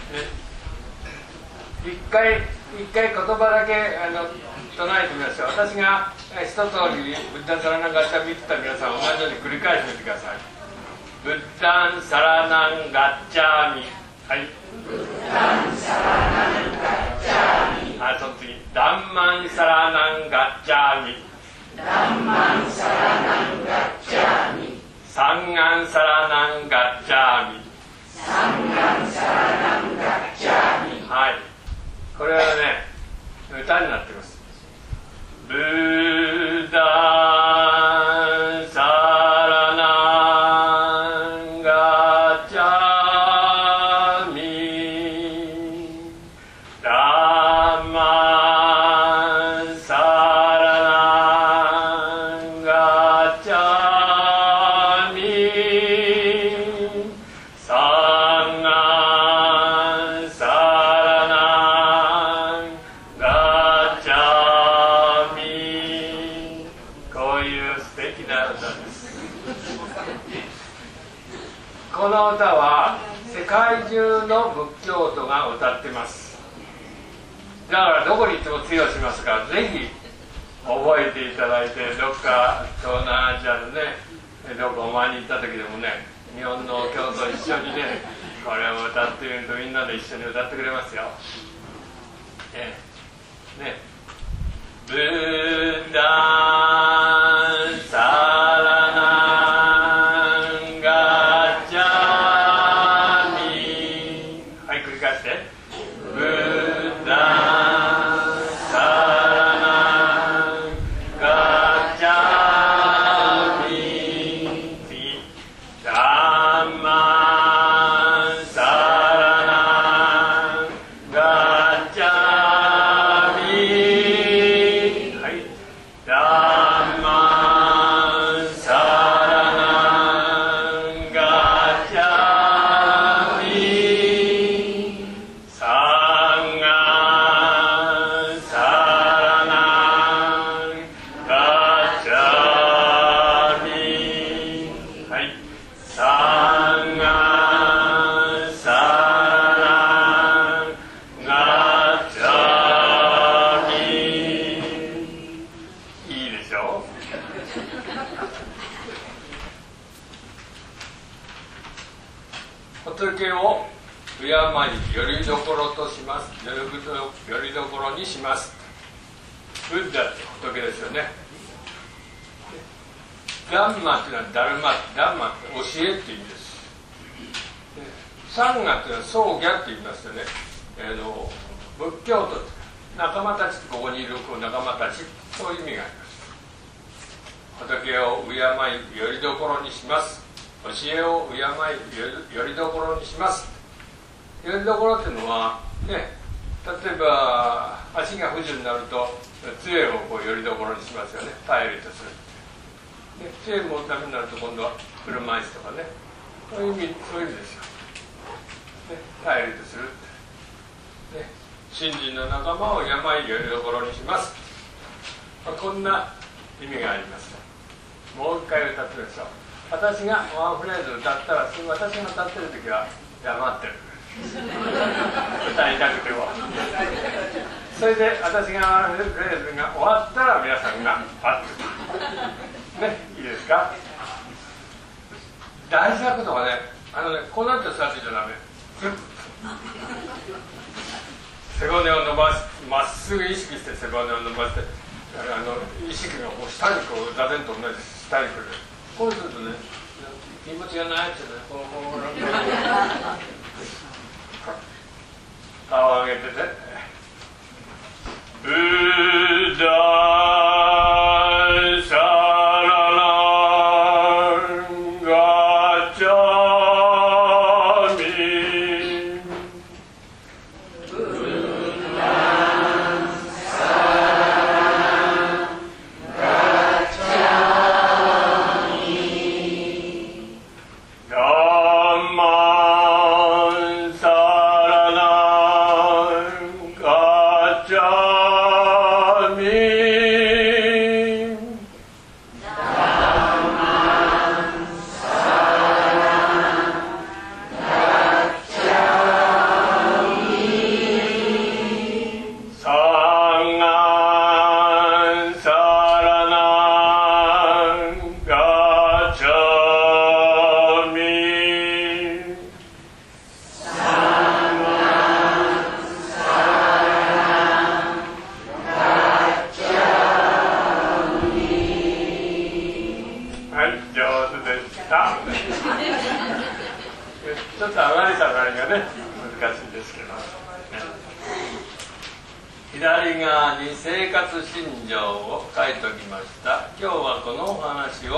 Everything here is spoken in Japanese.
一回言葉だけ唱えてみましょう。私が一通りブッダサラナンガッチャミって言った皆さん同じように繰り返してみてください。ブッダンサラナンガッチャミ。はい。ブッダンサラナンガッチャミ。はい、その次。ダンマンサラナンガッチャミ。ダンマンサラナンガッチャミ。サンガンサラナンガッチャミ。サンガンサラナンガッチャミ。はい。これはね、歌になっています。ブッダンサラナンガッチャミ。ダンマンサラナンガッチャミ。サンガンサラナンガッチャミ。こういう素敵な歌です。この歌は世界中の仏教徒が歌ってます。だからどこに行っても通用しますから、ぜひ覚えていただいて、どっか東南アジアのね、どこお参りに行った時でもね、日本の教徒一緒にね、これを歌ってみるとみんなで一緒に歌ってくれますよ。ね、ブッダンサラナンガッチャミ。はい、繰り返して。ブッダンサラナンガッチャミ。次。ダンマンサラナンガッチャミ。はい。ダンマンサラナンガッチャミ。サンガンサラナンガッチャミ。はい。サンガンサラナンガッチャミ。いいでしょう。仏を敬いよりどころとします。よりどころにします。ブッダって仏ですよね。ダンマっていうのはダルマって教えって意味です。サンガっていうのは僧侶って言いますよね。仏教徒仲間たち、ここにいる仲間たち、そういう意味があります。仏を敬いよりどころにします。教えを敬いよりどころにします。よりどころっていうのはね、例えば足が不自由になると杖をこうよりどころにしますよね。頼りとする。で杖持つためになると今度は車椅子とかね、そういう意味ですよ。ね、頼りとする。ね、信心の仲間を病よりどころにします。こんな意味があります。もう一回歌ってみましょう。私がワンフレーズ歌ったら、私が歌ってる時は黙ってる。歌いたくても。それで私がワンフレーズが終わったら皆さんがパッと。ね、いいですか。大事なことはね、こうなって座ってちゃダメ。背骨を伸ばす、まっすぐ意識して背骨を伸ばして、意識がこう下にこう座禅と同じ下に来る。こうするとね、気持ちがないってね、こう顔を上げてて、ブッダサラナンガッチャミ。ブッダサラナンガッチャミ。ダンマンサラナンちょっと離れた場合がね難しいですけど、ね、左側に生活信条を書いておきました。今日はこのお話を